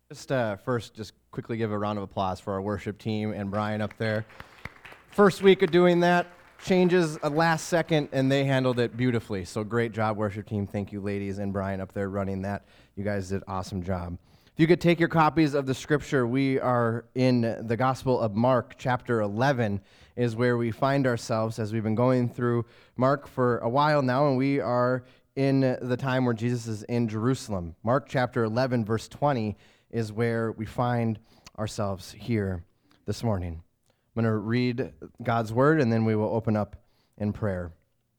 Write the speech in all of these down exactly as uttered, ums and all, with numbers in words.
Just uh, first, just quickly give a round of applause for our worship team and Brian up there. First week of doing that, changes a last second, and they handled it beautifully. So great job, worship team. Thank you, ladies, and Brian up there running that. You guys did an awesome job. If you could take your copies of the scripture, we are in the Gospel of Mark, chapter eleven, is where we find ourselves as we've been going through Mark for a while now, and we are in the time where Jesus is in Jerusalem. Mark chapter eleven, verse twenty, is where we find ourselves here this morning. I'm going to read God's word, and then we will open up in prayer.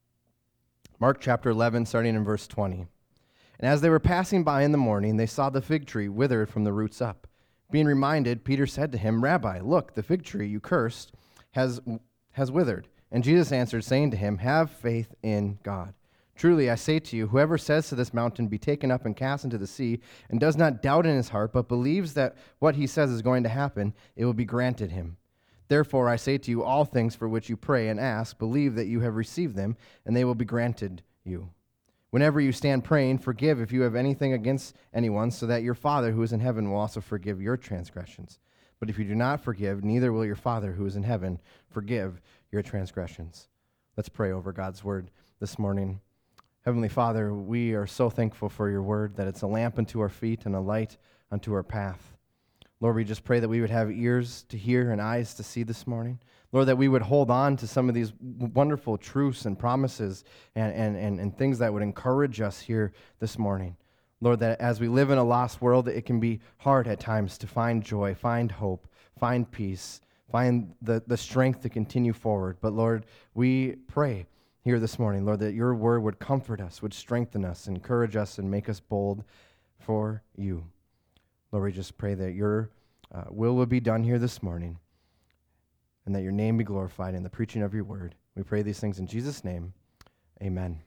Mark chapter eleven, starting in verse twenty. And as they were passing by in the morning, they saw the fig tree withered from the roots up. Being reminded, Peter said to him, Rabbi, look, the fig tree you cursed has, has withered. And Jesus answered, saying to him, have faith in God. Truly, I say to you, whoever says to this mountain, be taken up and cast into the sea, and does not doubt in his heart, but believes that what he says is going to happen, it will be granted him. Therefore, I say to you, all things for which you pray and ask, believe that you have received them, and they will be granted you. Whenever you stand praying, forgive if you have anything against anyone, so that your Father who is in heaven will also forgive your transgressions. But if you do not forgive, neither will your Father who is in heaven forgive your transgressions. Let's pray over God's word this morning. Heavenly Father, we are so thankful for your word, that it's a lamp unto our feet and a light unto our path. Lord, we just pray that we would have ears to hear and eyes to see this morning. Lord, that we would hold on to some of these wonderful truths and promises and, and, and, and things that would encourage us here this morning. Lord, that as we live in a lost world, it can be hard at times to find joy, find hope, find peace, find the, the strength to continue forward. But Lord, we pray here this morning, Lord, that your word would comfort us, would strengthen us, encourage us, and make us bold for you. Lord, we just pray that your uh, will will be done here this morning, and that your name be glorified in the preaching of your word. We pray these things in Jesus' name. Amen.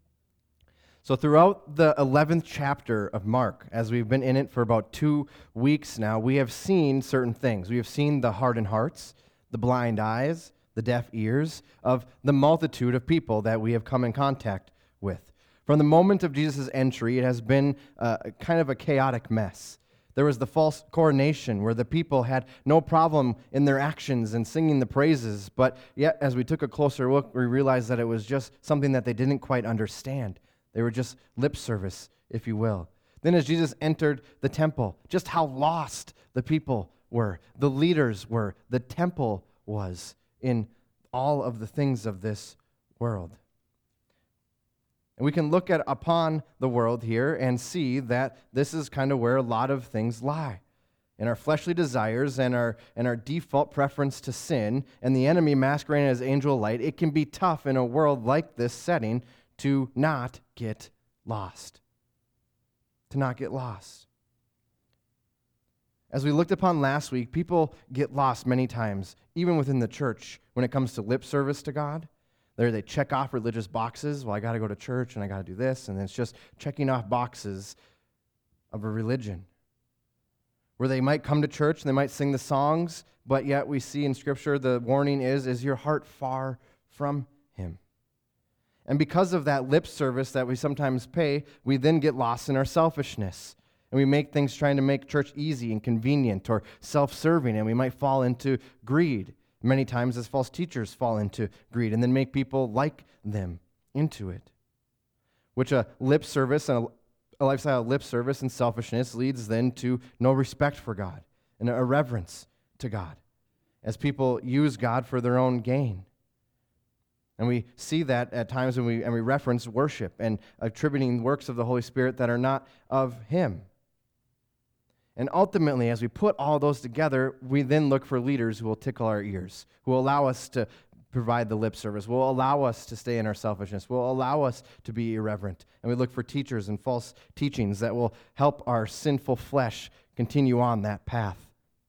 So throughout the eleventh chapter of Mark, as we've been in it for about two weeks now, we have seen certain things. We have seen the hardened hearts, the blind eyes, the deaf ears of the multitude of people that we have come in contact with. From the moment of Jesus' entry, it has been uh, kind of a chaotic mess. There was the false coronation where the people had no problem in their actions and singing the praises, but yet as we took a closer look, we realized that it was just something that they didn't quite understand. They were just lip service, if you will. Then as Jesus entered the temple, just how lost the people were, the leaders were, the temple was in all of the things of this world. And we can look at upon the world here and see that this is kind of where a lot of things lie. In our fleshly desires and our and our default preference to sin and the enemy masquerading as angel light, it can be tough in a world like this setting to not get lost. To not get lost. As we looked upon last week, people get lost many times, even within the church, when it comes to lip service to God. There they check off religious boxes. Well, I got to go to church and I got to do this. And it's just checking off boxes of a religion. Where they might come to church and they might sing the songs, but yet we see in Scripture the warning is, is your heart far from Him? And because of that lip service that we sometimes pay, we then get lost in our selfishness. And we make things trying to make church easy and convenient or self-serving, and we might fall into greed. Many times as false teachers fall into greed and then make people like them into it. Which a lip service and a, a lifestyle of lip service and selfishness leads then to no respect for God and a reverence to God as people use God for their own gain. And we see that at times when we and we reference worship and attributing works of the Holy Spirit that are not of Him. And ultimately, as we put all those together, we then look for leaders who will tickle our ears, who will allow us to provide the lip service, will allow us to stay in our selfishness, will allow us to be irreverent. And we look for teachers and false teachings that will help our sinful flesh continue on that path.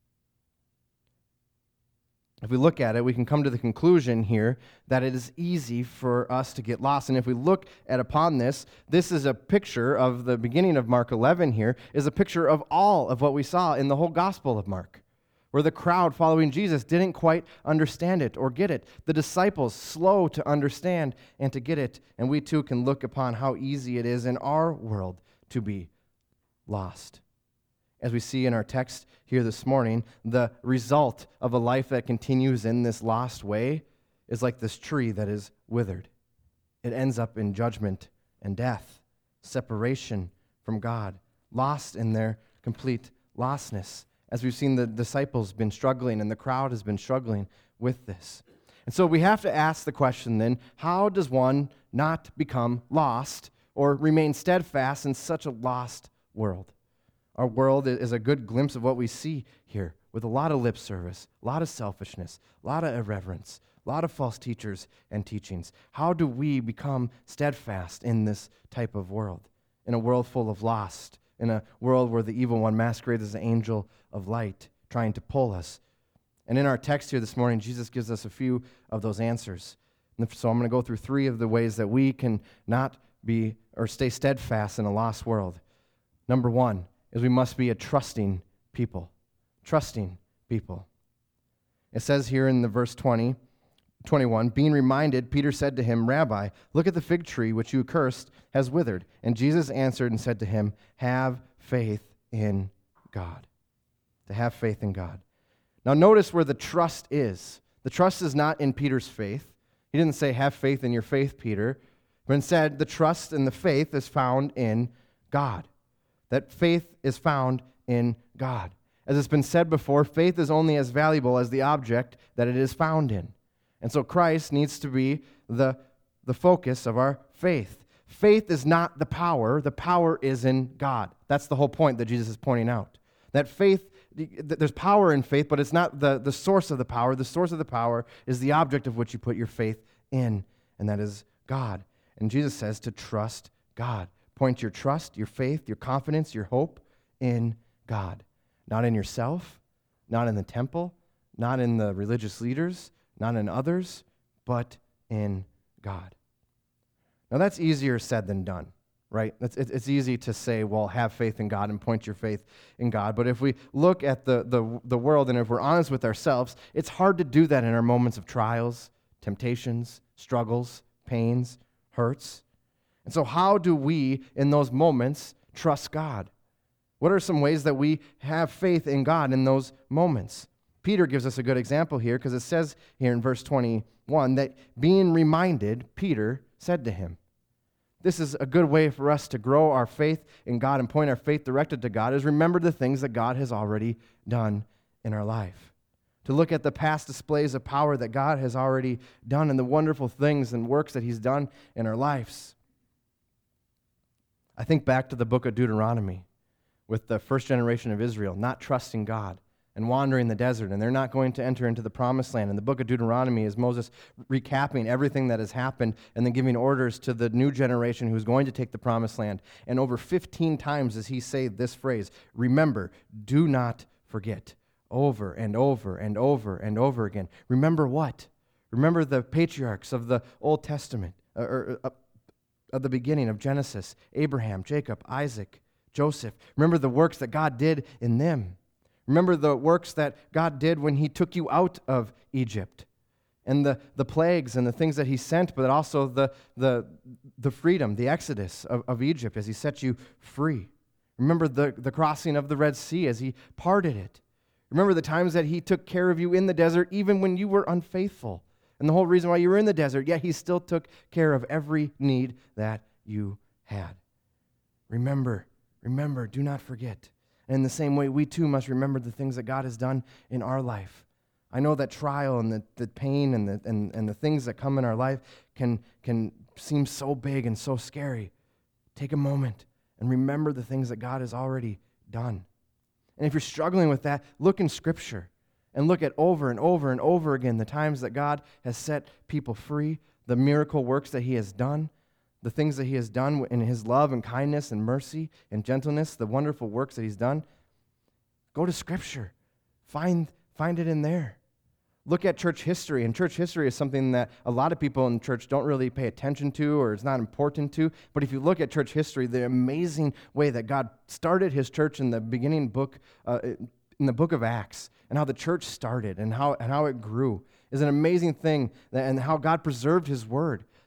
If we look at it, we can come to the conclusion here that it is easy for us to get lost. And if we look at upon this, this is a picture of the beginning of Mark eleven here, is a picture of all of what we saw in the whole Gospel of Mark, where the crowd following Jesus didn't quite understand it or get it. The disciples slow to understand and to get it. And we too can look upon how easy it is in our world to be lost. As we see in our text here this morning, the result of a life that continues in this lost way is like this tree that is withered. It ends up in judgment and death, separation from God, lost in their complete lostness. As we've seen, the disciples been struggling and the crowd has been struggling with this. And so we have to ask the question then, how does one not become lost or remain steadfast in such a lost world? Our world is a good glimpse of what we see here, with a lot of lip service, a lot of selfishness, a lot of irreverence, a lot of false teachers and teachings. How do we become steadfast in this type of world, in a world full of lost, in a world where the evil one masquerades as an angel of light, trying to pull us? And in our text here this morning, Jesus gives us a few of those answers. And so I'm going to go through three of the ways that we can not be or stay steadfast in a lost world. Number one is we must be a trusting people. Trusting people. It says here in the verse twenty, twenty-one, being reminded, Peter said to him, Rabbi, look at the fig tree which you cursed has withered. And Jesus answered and said to him, have faith in God. To have faith in God. Now notice where the trust is. The trust is not in Peter's faith. He didn't say, have faith in your faith, Peter. But instead, the trust and the faith is found in God. That faith is found in God. As it's been said before, faith is only as valuable as the object that it is found in. And so Christ needs to be the, the focus of our faith. Faith is not the power. The power is in God. That's the whole point that Jesus is pointing out. That faith, there's power in faith, but it's not the, the source of the power. The source of the power is the object of which you put your faith in, and that is God. And Jesus says to trust God. Point your trust, your faith, your confidence, your hope in God. Not in yourself, not in the temple, not in the religious leaders, not in others, but in God. Now that's easier said than done, right? It's, it's easy to say, well, have faith in God and point your faith in God. But if we look at the, the, the world and if we're honest with ourselves, it's hard to do that in our moments of trials, temptations, struggles, pains, hurts. And so how do we, in those moments, trust God? What are some ways that we have faith in God in those moments? Peter gives us a good example here because it says here in verse twenty-one that being reminded, Peter said to him. This is a good way for us to grow our faith in God and point our faith directed to God, is remember the things that God has already done in our life. To look at the past displays of power that God has already done and the wonderful things and works that he's done in our lives. I think back to the book of Deuteronomy with the first generation of Israel not trusting God and wandering the desert, and they're not going to enter into the promised land. And the book of Deuteronomy is Moses recapping everything that has happened and then giving orders to the new generation who's going to take the promised land. And over fifteen times does he say this phrase, remember, do not forget, over and over and over and over again. Remember what? Remember the patriarchs of the Old Testament, or, or uh, of the beginning of Genesis, Abraham, Jacob, Isaac, Joseph. Remember the works that God did in them. Remember the works that God did when he took you out of Egypt, and the, the plagues and the things that he sent, but also the, the, the freedom, the exodus of, of Egypt as he set you free. Remember the, the crossing of the Red Sea as he parted it. Remember the times that he took care of you in the desert even when you were unfaithful. And the whole reason why you were in the desert, yet he still took care of every need that you had. Remember, remember, do not forget. And in the same way, we too must remember the things that God has done in our life. I know that trial and the, the pain and the, and, and the things that come in our life can, can seem so big and so scary. Take a moment and remember the things that God has already done. And if you're struggling with that, look in Scripture and look at over and over and over again the times that God has set people free, the miracle works that he has done, the things that he has done in his love and kindness and mercy and gentleness, the wonderful works that he's done. Go to Scripture. Find, find it in there. Look at church history, and church history is something that a lot of people in church don't really pay attention to or it's not important to. But if you look at church history, the amazing way that God started his church in the beginning book, uh, in the book of Acts, and how the church started and how, and how it grew is an amazing thing, that, and how God preserved his word.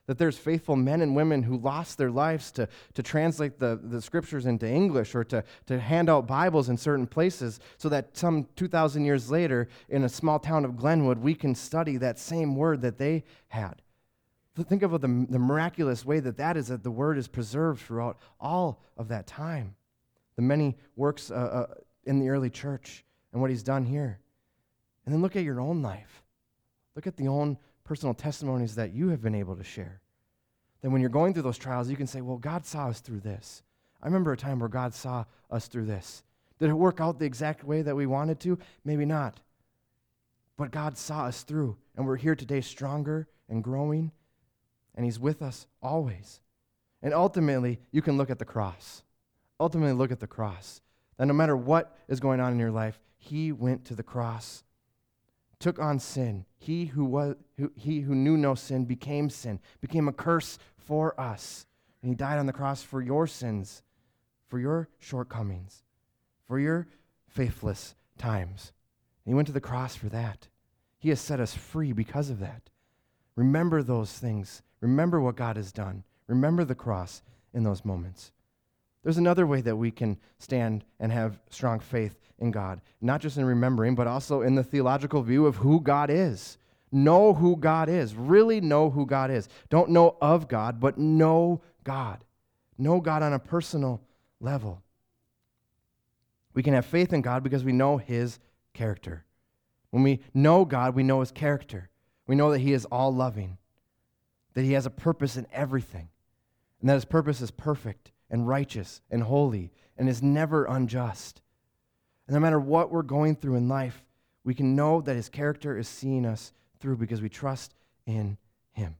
that there's faithful men and women who lost their lives to, to translate the, the scriptures into English or to, to hand out Bibles in certain places so that some two thousand years later in a small town of Glenwood, we can study that same word that they had. Think of the, the miraculous way that that is, that the word is preserved throughout all of that time. The many works uh, uh, in the early church and what he's done here. And then look at your own life. Look at the own personal testimonies that you have been able to share. Then when you're going through those trials, you can say, well, God saw us through this. I remember a time where God saw us through this. Did it work out the exact way that we wanted to? Maybe not. But God saw us through, and we're here today stronger and growing, and he's with us always. And ultimately, you can look at the cross. Ultimately, look at the cross. That no matter what is going on in your life, he went to the cross, took on sin. He who was who, he who knew no sin became sin, became a curse for us. And he died on the cross for your sins, for your shortcomings, for your faithless times. And he went to the cross for that. He has set us free because of that. Remember those things. Remember what God has done. Remember the cross in those moments. There's another way that we can stand and have strong faith in God, not just in remembering, but also in the theological view of who God is. Know who God is. Really know who God is. Don't know of God, but know God. Know God on a personal level. We can have faith in God because we know his character. When we know God, we know his character. We know that he is all-loving, that he has a purpose in everything, and that his purpose is perfect and righteous and holy and is never unjust. And no matter what we're going through in life, we can know that his character is seeing us through because we trust in him.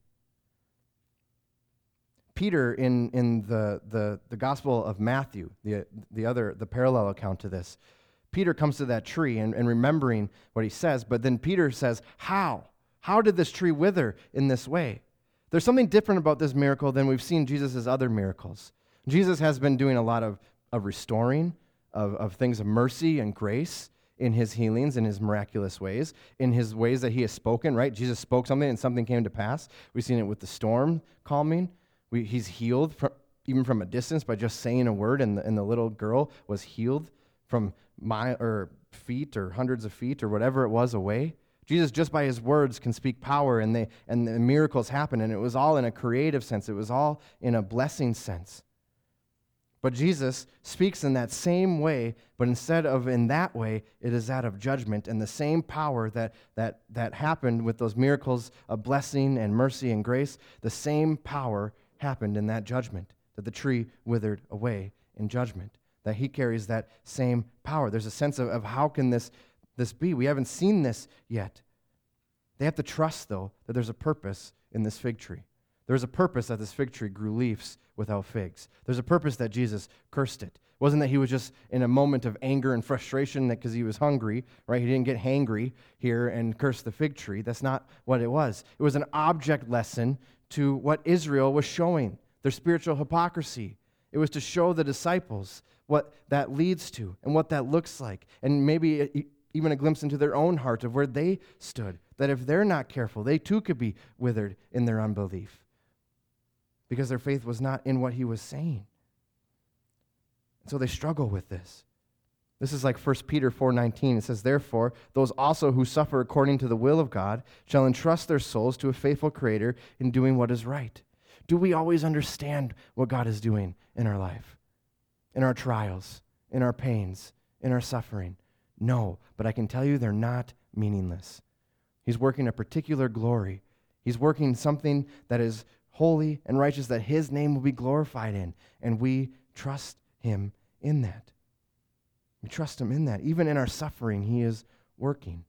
Peter, in, in the, the, the Gospel of Matthew, the, the other, the parallel account to this, Peter comes to that tree and, and remembering what he says, but then Peter says, how? How did this tree wither in this way? There's something different about this miracle than we've seen Jesus' other miracles. Jesus has been doing a lot of, of restoring, of, of things of mercy and grace in his healings, in his miraculous ways, in his ways that he has spoken, right? Jesus spoke something and something came to pass. We've seen it with the storm calming. We, he's healed from, even from a distance by just saying a word, and the, and the little girl was healed from mile or feet or hundreds of feet or whatever it was away. Jesus, just by his words, can speak power, and they and the miracles happen, and it was all in a creative sense. It was all in a blessing sense. But Jesus speaks in that same way, but instead of in that way, it is that of judgment, and the same power that that that happened with those miracles of blessing and mercy and grace, the same power happened in that judgment, that the tree withered away in judgment, that he carries that same power. There's a sense of, of how can this this be? We haven't seen this yet. They have to trust, though, that there's a purpose in this fig tree. There's a purpose that this fig tree grew leaves without figs. There's a purpose that Jesus cursed it. It wasn't that he was just in a moment of anger and frustration because he was hungry, right? He didn't get hangry here and curse the fig tree. That's not what it was. It was an object lesson to what Israel was showing, their spiritual hypocrisy. It was to show the disciples what that leads to and what that looks like, and maybe even a glimpse into their own heart of where they stood, that if they're not careful, they too could be withered in their unbelief because their faith was not in what he was saying. So they struggle with this. This is like First Peter four nineteen. It says, therefore, those also who suffer according to the will of God shall entrust their souls to a faithful Creator in doing what is right. Do we always understand what God is doing in our life, in our trials, in our pains, in our suffering? No, but I can tell you they're not meaningless. He's working a particular glory. He's working something that is holy and righteous, that his name will be glorified in, and we trust him in that. We trust him in that. Even in our suffering, he is working.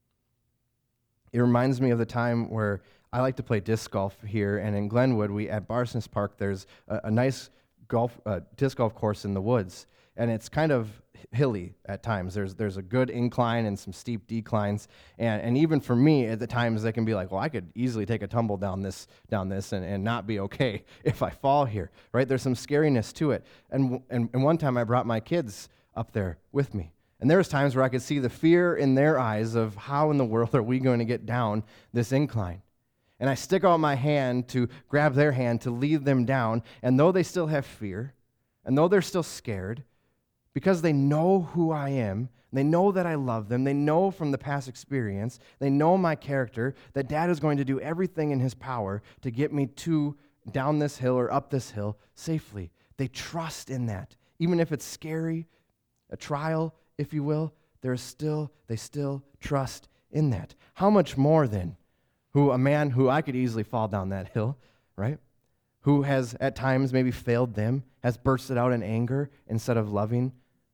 It reminds me of the time where I like to play disc golf here, and in Glenwood, we at Barsness Park, there's a, a nice golf uh, disc golf course in the woods, and it's kind of hilly at times. There's there's a good incline and some steep declines, and, and even for me at the times they can be like, well, I could easily take a tumble down this down this and, and not be okay if I fall here, right? There's some scariness to it. And, and and one time I brought my kids up there with me, and there was times where I could see the fear in their eyes of how in the world are we going to get down this incline. and I stick out my hand to grab their hand to lead them down, and though they still have fear, and though they're still scared, because they know who I am, they know that I love them, they know from the past experience, they know my character, that Dad is going to do everything in his power to get me to down this hill or up this hill safely. They trust in that. Even if it's scary, a trial, if you will, there's still, they still trust in that. How much more then, who a man who I could easily fall down that hill, right? Who has at times maybe failed them, has bursted out in anger instead of loving.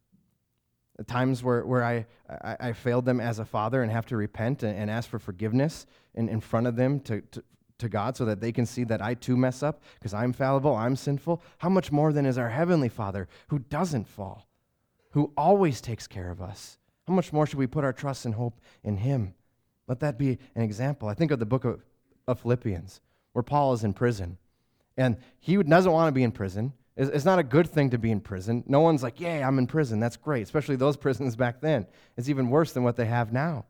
At times where, where I, I, I failed them as a father and have to repent and, and ask for forgiveness in, in front of them to, to, to God so that they can see that I too mess up because I'm fallible, I'm sinful. How much more then is our Heavenly Father who doesn't fall, who always takes care of us? How much more should we put our trust and hope in Him? Let that be an example. I think of the book of, of Philippians, where Paul is in prison. And he doesn't want to be in prison. It's, it's not a good thing to be in prison. No one's like, yay, I'm in prison. That's great, especially those prisons back then. It's even worse than what they have now.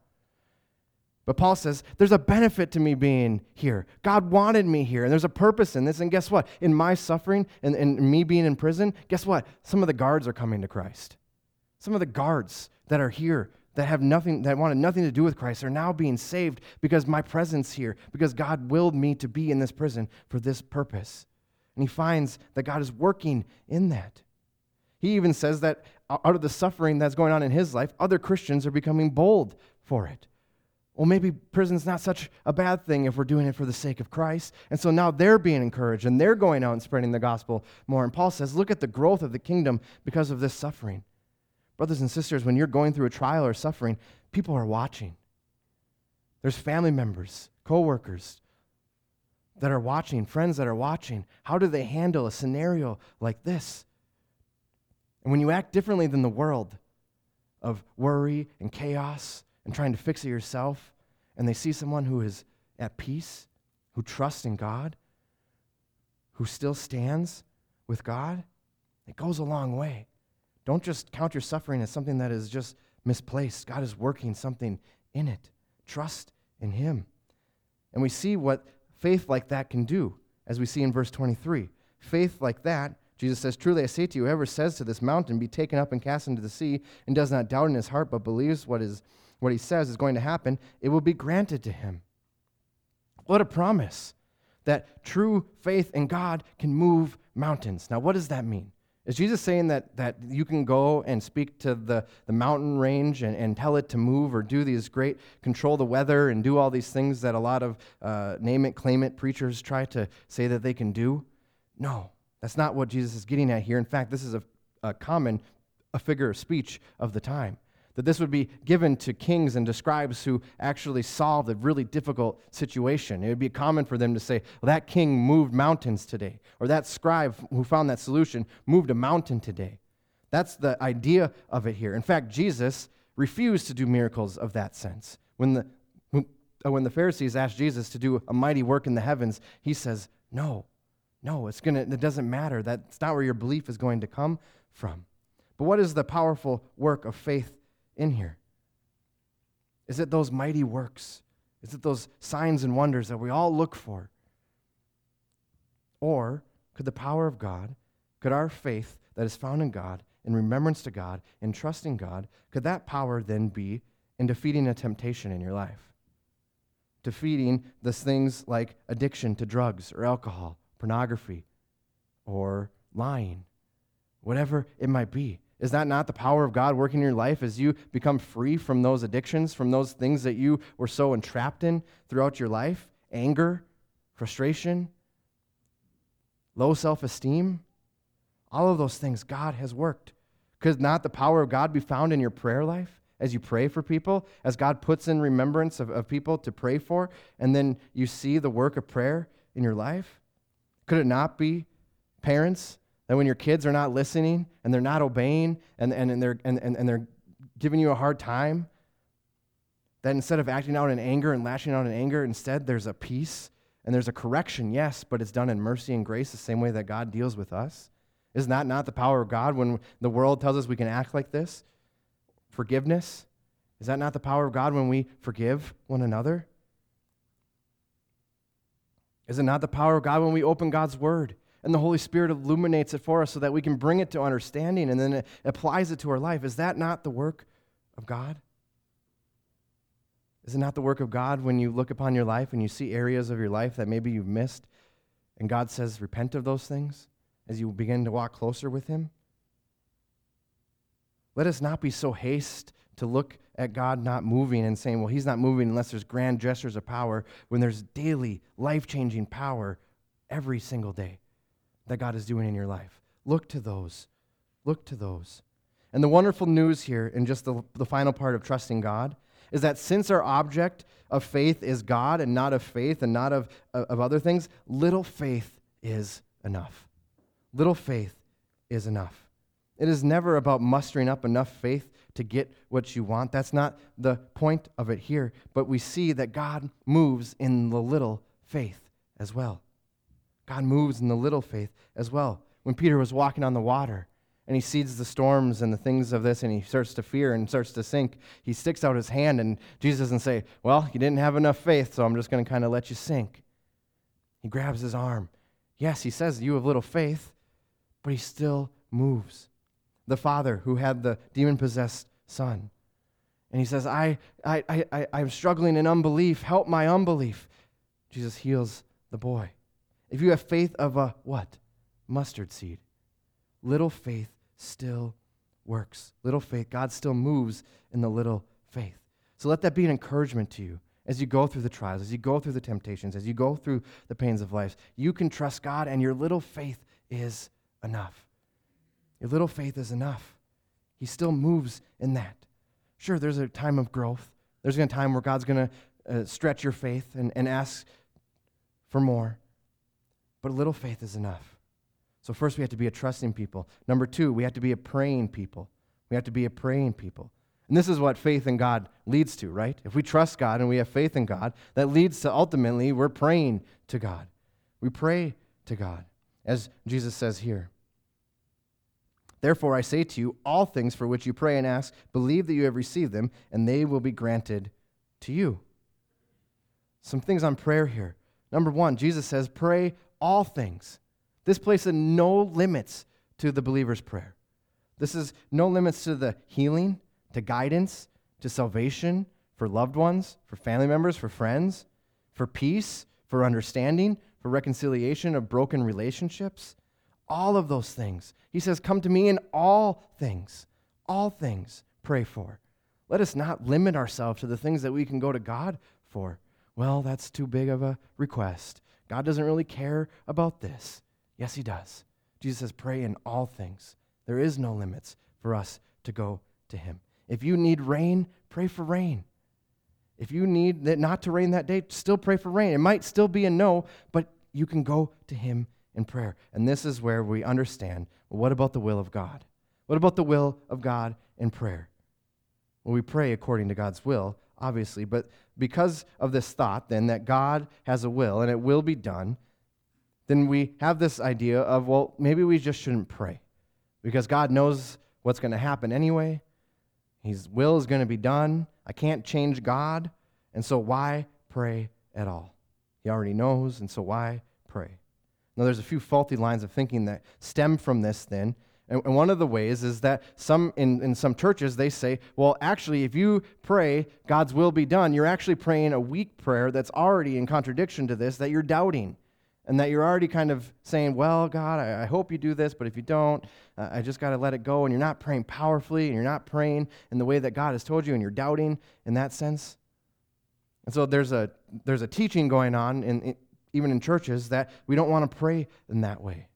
But Paul says, there's a benefit to me being here. God wanted me here, and there's a purpose in this. And guess what? In my suffering and, and me being in prison, guess what? Some of the guards are coming to Christ. Some of the guards that are here that have nothing, that wanted nothing to do with Christ are now being saved because my presence here, because God willed me to be in this prison for this purpose. And he finds that God is working in that. He even says that out of the suffering that's going on in his life, other Christians are becoming bold for it. Well, maybe prison's not such a bad thing if we're doing it for the sake of Christ. And so now they're being encouraged, and they're going out and spreading the gospel more. And Paul says, look at the growth of the kingdom because of this suffering. Brothers and sisters, when you're going through a trial or suffering, people are watching. There's family members, co-workers that are watching, friends that are watching. How do they handle a scenario like this? And when you act differently than the world of worry and chaos and trying to fix it yourself, and they see someone who is at peace, who trusts in God, who still stands with God, it goes a long way. Don't just count your suffering as something that is just misplaced. God is working something in it. Trust in Him. And we see what faith like that can do, as we see in verse twenty-three. Faith like that, Jesus says, truly I say to you, whoever says to this mountain, be taken up and cast into the sea, and does not doubt in his heart, but believes what is what he says is going to happen, it will be granted to him. What a promise that true faith in God can move mountains. Now, what does that mean? Is Jesus saying that, that you can go and speak to the, the mountain range and, and tell it to move or do these great, control the weather and do all these things that a lot of uh, name it, claim it preachers try to say that they can do? No, that's not what Jesus is getting at here. In fact, this is a, a common a figure of speech of the time. That this would be given to kings and to scribes who actually solved a really difficult situation. It would be common for them to say, well, that king moved mountains today, or that scribe who found that solution moved a mountain today. That's the idea of it here. In fact, Jesus refused to do miracles of that sense. When the, when the Pharisees asked Jesus to do a mighty work in the heavens, he says, no, no, it's gonna, it doesn't matter. That's not where your belief is going to come from. But what is the powerful work of faith in here? Is it those mighty works? Is it those signs and wonders that we all look for? Or could the power of God, could our faith that is found in God, in remembrance to God, in trusting God, could that power then be in defeating a temptation in your life? Defeating those things like addiction to drugs or alcohol, pornography, or lying, whatever it might be. Is that not the power of God working in your life as you become free from those addictions, from those things that you were so entrapped in throughout your life? Anger, frustration, low self-esteem, all of those things God has worked. Could not the power of God be found in your prayer life as you pray for people, as God puts in remembrance of, of people to pray for, and then you see the work of prayer in your life? Could it not be, parents, that when your kids are not listening and they're not obeying and, and, and, they're, and, and, and they're giving you a hard time, that instead of acting out in anger and lashing out in anger, instead there's a peace and there's a correction, yes, but it's done in mercy and grace the same way that God deals with us? Is that not the power of God when the world tells us we can act like this? Forgiveness? Is that not the power of God when we forgive one another? Is it not the power of God when we open God's word and the Holy Spirit illuminates it for us so that we can bring it to understanding and then it applies it to our life? Is that not the work of God? Is it not the work of God when you look upon your life and you see areas of your life that maybe you've missed and God says, repent of those things as you begin to walk closer with him? Let us not be so haste to look at God not moving and saying, well, he's not moving unless there's grand gestures of power, when there's daily, life-changing power every single day that God is doing in your life. Look to those. Look to those. And the wonderful news here, in just the, the final part of trusting God, is that since our object of faith is God and not of faith and not of, of other things, little faith is enough. Little faith is enough. It is never about mustering up enough faith to get what you want. That's not the point of it here. But we see that God moves in the little faith as well. God moves in the little faith as well. When Peter was walking on the water and he sees the storms and the things of this and he starts to fear and starts to sink, he sticks out his hand and Jesus doesn't say, well, you didn't have enough faith, so I'm just going to kind of let you sink. He grabs his arm. Yes, he says, you have little faith, but he still moves. The father who had the demon-possessed son. And he says, I, I, I, I'm struggling in unbelief. Help my unbelief. Jesus heals the boy. If you have faith of a what? Mustard seed. Little faith still works. Little faith, God still moves in the little faith. So let that be an encouragement to you as you go through the trials, as you go through the temptations, as you go through the pains of life. You can trust God, and your little faith is enough. Your little faith is enough. He still moves in that. Sure, there's a time of growth. There's a time where God's going to uh, stretch your faith and, and ask for more. But a little faith is enough. So first we have to be a trusting people. Number two, we have to be a praying people. We have to be a praying people. And this is what faith in God leads to, right? If we trust God and we have faith in God, that leads to ultimately we're praying to God. We pray to God, as Jesus says here. Therefore, I say to you, all things for which you pray and ask, believe that you have received them, and they will be granted to you. Some things on prayer here. Number one, Jesus says, pray all things. This places no limits to the believer's prayer. This is no limits to the healing, to guidance, to salvation, for loved ones, for family members, for friends, for peace, for understanding, for reconciliation of broken relationships. All of those things. He says, come to me in all things. All things pray for. Let us not limit ourselves to the things that we can go to God for. Well, that's too big of a request. God doesn't really care about this. Yes, he does. Jesus says, pray in all things. There is no limits for us to go to him. If you need rain, pray for rain. If you need it not to rain that day, still pray for rain. It might still be a no, but you can go to him in prayer. And this is where we understand, well, what about the will of God? What about the will of God in prayer? Well, we pray according to God's will, obviously, but because of this thought, then, that God has a will and it will be done, then we have this idea of, well, maybe we just shouldn't pray because God knows what's going to happen anyway. His will is going to be done. I can't change God, and so why pray at all? He already knows, and so why pray? Now, there's a few faulty lines of thinking that stem from this then, and, and one of the ways is that some in, in some churches, they say, well, actually, if you pray God's will be done, you're actually praying a weak prayer that's already in contradiction to this, that you're doubting, and that you're already kind of saying, well, God, I, I hope you do this, but if you don't, uh, I just got to let it go, and you're not praying powerfully, and you're not praying in the way that God has told you, and you're doubting in that sense. And so there's a there's a teaching going on in, in even in churches, that we don't want to pray in that way.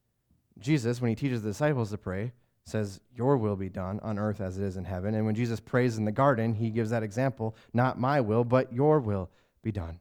Jesus, when he teaches the disciples to pray, says, your will be done on earth as it is in heaven. And when Jesus prays in the garden, he gives that example, not my will, but your will be done.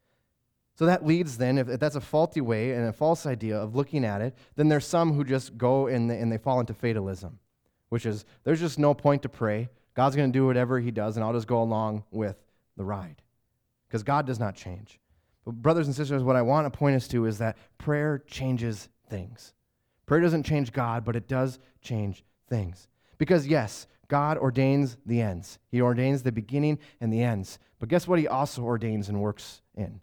So that leads then, if that's a faulty way and a false idea of looking at it, then there's some who just go and they, and they fall into fatalism, which is, there's just no point to pray. God's going to do whatever he does, and I'll just go along with the ride. Because God does not change. But brothers and sisters, what I want to point us to is that prayer changes things. Prayer doesn't change God, but it does change things. Because yes, God ordains the ends. He ordains the beginning and the ends. But guess what he also ordains and works in?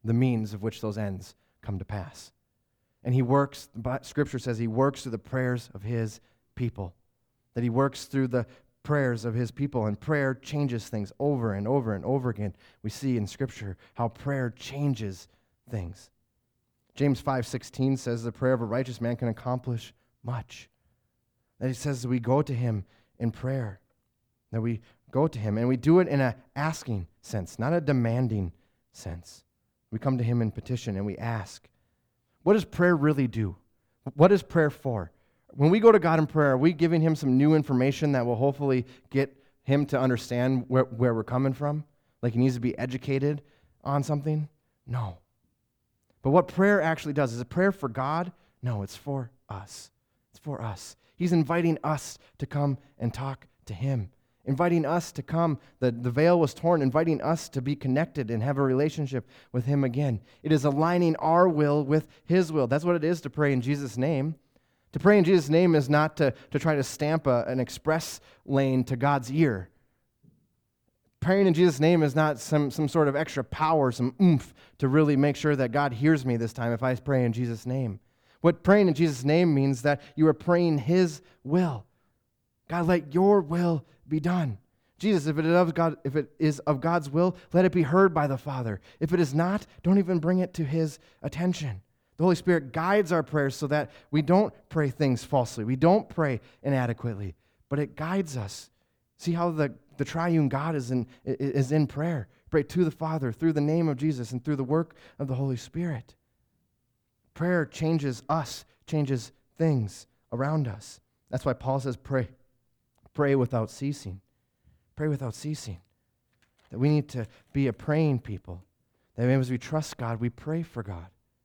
the means of which those ends come to pass. And he works, but Scripture says he works through the prayers of his people, that he works through the prayers of his people, and prayer changes things over and over and over again. We see in Scripture how prayer changes things. James five sixteen says the prayer of a righteous man can accomplish much. That he says that we go to him in prayer, that we go to him, and we do it in an asking sense, not a demanding sense. We come to him in petition and we ask. What does prayer really do? What is prayer for? When we go to God in prayer, are we giving him some new information that will hopefully get him to understand where, where we're coming from? Like he needs to be educated on something? No. But what prayer actually does, is it prayer for God? No, it's for us. It's for us. He's inviting us to come and talk to him, inviting us to come. The, the veil was torn, inviting us to be connected and have a relationship with him again. It is aligning our will with his will. That's what it is to pray in Jesus' name. To pray in Jesus' name is not to, to try to stamp a, an express lane to God's ear. Praying in Jesus' name is not some, some sort of extra power, some oomph to really make sure that God hears me this time if I pray in Jesus' name. What praying in Jesus' name means that you are praying his will. God, let your will be done. Jesus, if it is of God, if it is of God's will, let it be heard by the Father. If it is not, don't even bring it to his attention. The Holy Spirit guides our prayers so that we don't pray things falsely. We don't pray inadequately, but it guides us. See how the, the triune God is in, is in prayer. Pray to the Father through the name of Jesus and through the work of the Holy Spirit. Prayer changes us, changes things around us. That's why Paul says pray. Pray without ceasing. Pray without ceasing. That we need to be a praying people. That as we trust God, we pray for God.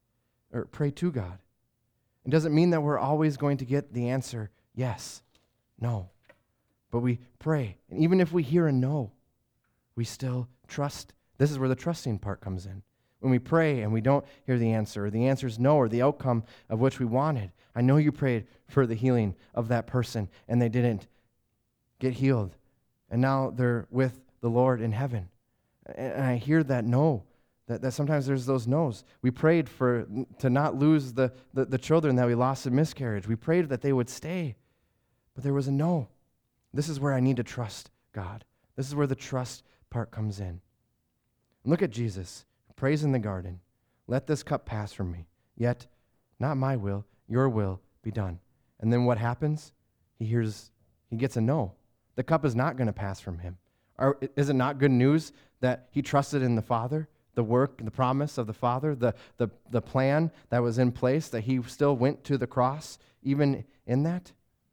Or pray to God. It doesn't mean that we're always going to get the answer, yes, no. But we pray. And even if we hear a no, we still trust. This is where the trusting part comes in. When we pray and we don't hear the answer, or the answer is no, or the outcome of which we wanted. I know you prayed for the healing of that person, and they didn't get healed. And now they're with the Lord in heaven. And I hear that no. That, that sometimes there's those no's. We prayed for to not lose the, the, the children that we lost in miscarriage. We prayed that they would stay. But there was a no. This is where I need to trust God. This is where the trust part comes in. Look at Jesus. Prays in the garden. Let this cup pass from me. Yet, not my will, your will be done. And then what happens? He hears, he gets a no. The cup is not going to pass from him. Are, is it not good news that he trusted in the Father? The work, the promise of the Father, the, the, the plan that was in place, that he still went to the cross, even in that?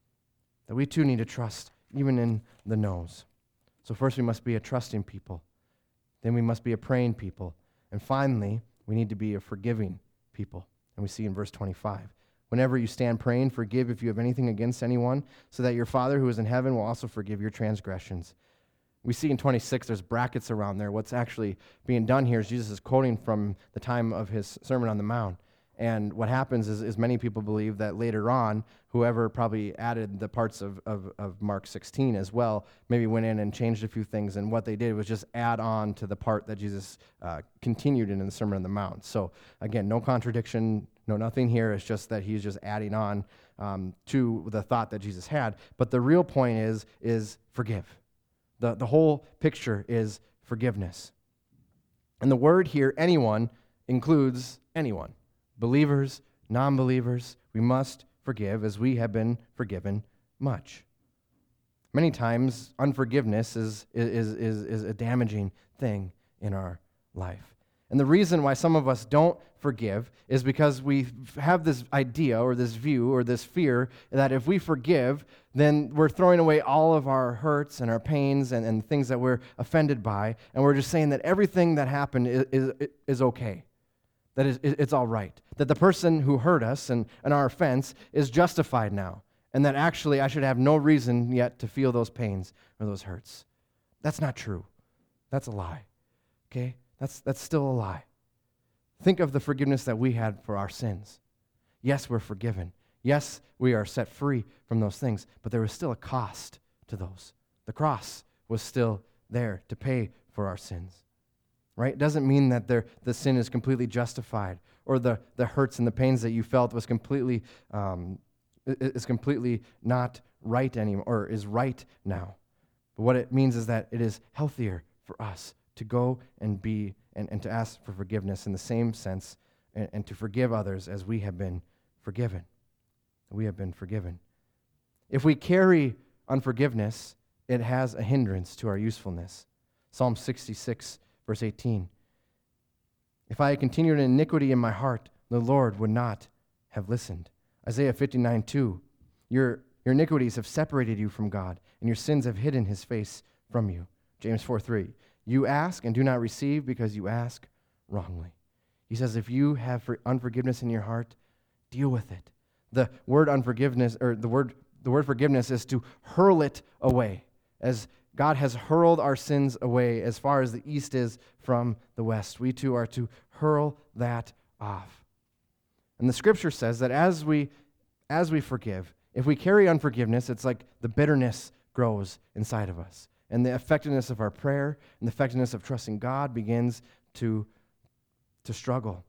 That we too need to trust, even in the no's. So first we must be a trusting people. Then we must be a praying people. And finally, we need to be a forgiving people. And we see in verse twenty-five, whenever you stand praying, forgive if you have anything against anyone, so that your Father who is in heaven will also forgive your transgressions. We see in twenty-six, there's brackets around there. What's actually being done here is Jesus is quoting from the time of his Sermon on the Mount. And what happens is, is many people believe that later on, whoever probably added the parts of, of, of Mark sixteen as well, maybe went in and changed a few things, and what they did was just add on to the part that Jesus uh, continued in, in the Sermon on the Mount. So again, no contradiction, no nothing here. It's just that he's just adding on um, to the thought that Jesus had. But the real point is, is forgive. The, the whole picture is forgiveness. And the word here, anyone, includes anyone. Believers, non-believers, we must forgive as we have been forgiven much. Many times, unforgiveness is, is, is, is a damaging thing in our life. And the reason why some of us don't forgive is because we have this idea or this view or this fear that if we forgive, then we're throwing away all of our hurts and our pains and, and things that we're offended by, and we're just saying that everything that happened is, is, is okay, that is, it's all right, that the person who hurt us and, and our offense is justified now, and that actually I should have no reason yet to feel those pains or those hurts. That's not true. That's a lie, okay? That's, that's still a lie. Think of the forgiveness that we had for our sins. Yes, we're forgiven. Yes, we are set free from those things, but there was still a cost to those. The cross was still there to pay for our sins. right? It doesn't mean that their, the sin is completely justified or the, the hurts and the pains that you felt was completely um, is completely not right anymore or is right now. But what it means is that it is healthier for us to go and be and, and to ask for forgiveness in the same sense and, and to forgive others as we have been forgiven. We have been forgiven. If we carry unforgiveness, it has a hindrance to our usefulness. Psalm sixty-six, verse eighteen. If I had continued in iniquity in my heart, the Lord would not have listened. Isaiah fifty-nine, two. Your, your iniquities have separated you from God, and your sins have hidden his face from you. James four, three. You ask and do not receive because you ask wrongly. He says if you have unforgiveness in your heart, deal with it. The word unforgiveness, or the word the word forgiveness is to hurl it away, as God has hurled our sins away as far as the east is from the west. We too are to hurl that off. And the scripture says that as we as we forgive, if we carry unforgiveness, it's like the bitterness grows inside of us. And the effectiveness of our prayer and the effectiveness of trusting God begins to, to struggle.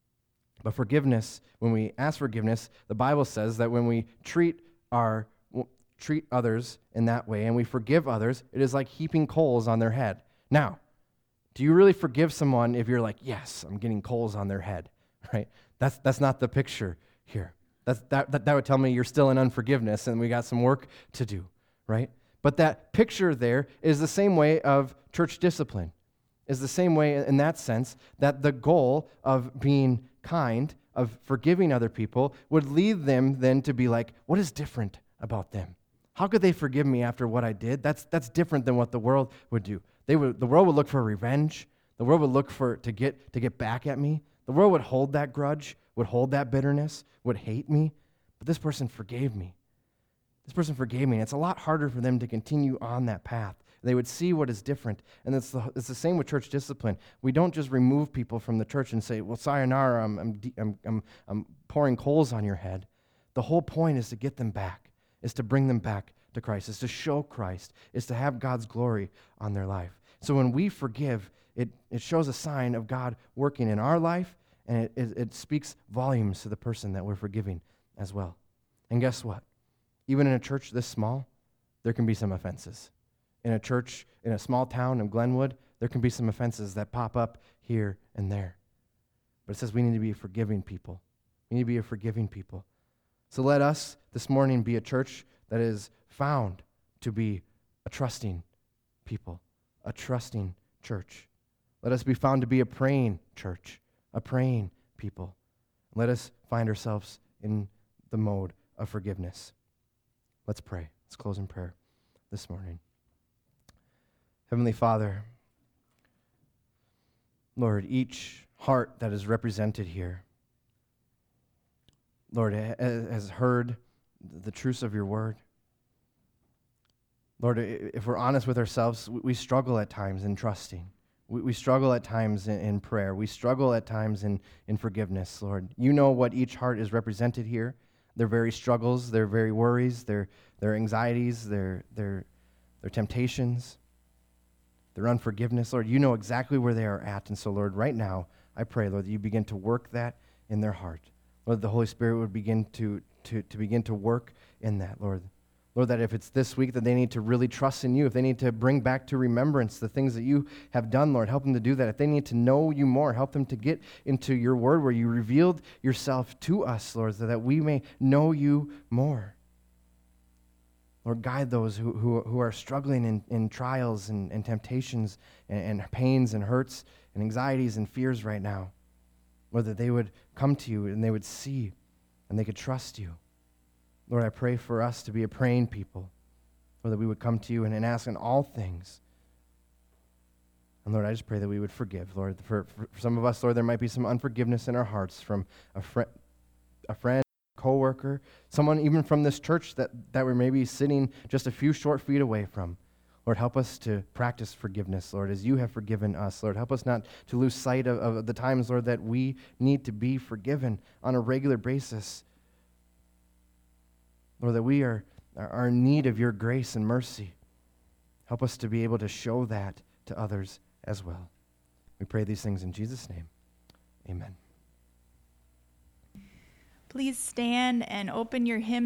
But forgiveness, when we ask forgiveness, the Bible says that when we treat our treat others in that way and we forgive others, it is like heaping coals on their head. Now, do you really forgive someone if you're like, yes, I'm getting coals on their head, right? That's that's not the picture here. That's, that, that, that would tell me you're still in unforgiveness and we got some work to do, right? But that picture there is the same way of church discipline, is the same way in that sense that the goal of being kind, of forgiving other people, would lead them then to be like, what is different about them? How could they forgive me after what I did? That's that's different than what the world would do. They would the world would look for revenge. The world would look for to get to get back at me. The world would hold that grudge, would hold that bitterness, would hate me. But this person forgave me. This person forgave me. And it's a lot harder for them to continue on that path. They would see what is different. And it's the, it's the same with church discipline. We don't just remove people from the church and say, well, sayonara, I'm, I'm, I'm, I'm, I'm pouring coals on your head. The whole point is to get them back, is to bring them back to Christ, is to show Christ, is to have God's glory on their life. So when we forgive, it, it shows a sign of God working in our life, and it, it, it speaks volumes to the person that we're forgiving as well. And guess what? Even in a church this small, there can be some offenses. In a church in a small town in Glenwood, there can be some offenses that pop up here and there. But it says we need to be a forgiving people. We need to be a forgiving people. So let us this morning be a church that is found to be a trusting people, a trusting church. Let us be found to be a praying church, a praying people. Let us find ourselves in the mode of forgiveness. Let's pray. Let's close in prayer this morning. Heavenly Father, Lord, each heart that is represented here, Lord, has heard the truths of your word. Lord, if we're honest with ourselves, we struggle at times in trusting. We struggle at times in prayer. We struggle at times in, in forgiveness, Lord. You know what each heart is represented here. Their very struggles, their very worries, their their anxieties, their their their temptations, their unforgiveness. Lord, you know exactly where they are at. And so, Lord, right now, I pray, Lord, that you begin to work that in their heart. Lord, the Holy Spirit would begin to, to, to begin to work in that, Lord. Lord, that if it's this week that they need to really trust in you, if they need to bring back to remembrance the things that you have done, Lord, help them to do that. If they need to know you more, help them to get into your word where you revealed yourself to us, Lord, so that we may know you more. Lord, guide those who, who, who are struggling in, in trials and, and temptations and, and pains and hurts and anxieties and fears right now. Lord, that they would come to you and they would see and they could trust you. Lord, I pray for us to be a praying people, Lord, that we would come to you and, and ask in all things. And Lord, I just pray that we would forgive, Lord. For, for some of us, Lord, there might be some unforgiveness in our hearts from a, fri- a friend, a coworker, someone even from this church that, that we're maybe sitting just a few short feet away from. Lord, help us to practice forgiveness, Lord, as you have forgiven us. Lord, help us not to lose sight of, of the times, Lord, that we need to be forgiven on a regular basis. Lord, that we are, are in need of your grace and mercy. Help us to be able to show that to others as well. We pray these things in Jesus' name. Amen. Please stand and open your hymn.